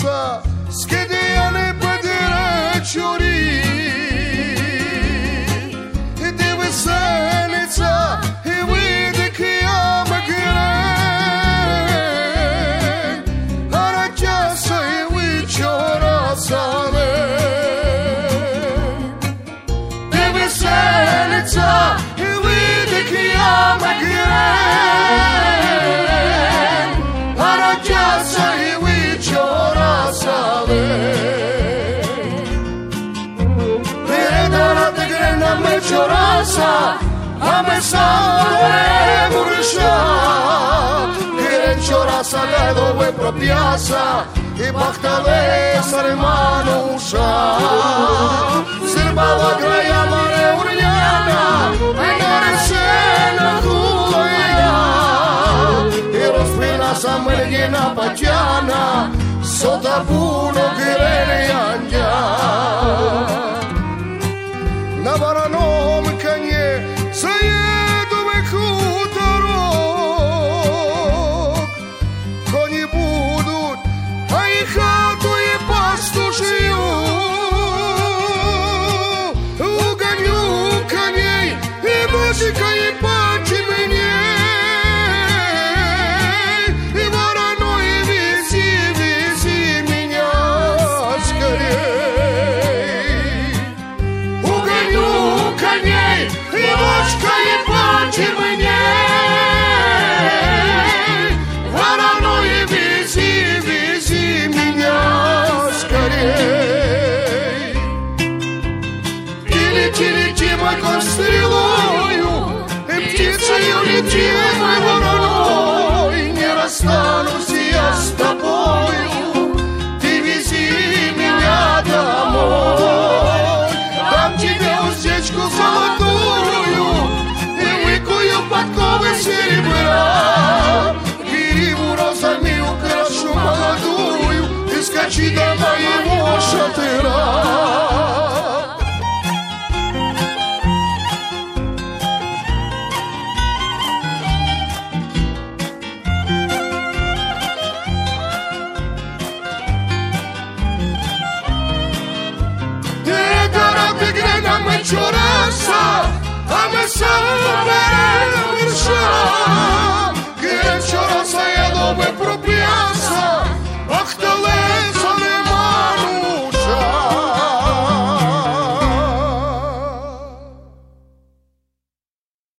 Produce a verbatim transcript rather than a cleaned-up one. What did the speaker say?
Isusa, schedeiane pădărăciurii. De veselița, e uite că ea mă grei, araceasă e uiciora sa mea. De veselița, e uite că ea mă grei, araceasă e uiciora sa mea. Ciorasa, ame sangue murșa, Ghiren ciorasa le dove propiasa, I bachtale saremano ușa. Sirbava graia mare urniana, Ainare sena cuia, I rospina sa merghina paciana, Sota puno Ghiren iangia. Navaranom kanje sa jedove hutorog, konji budut, a i hatu i pastušiju. U ganju kanje i muzika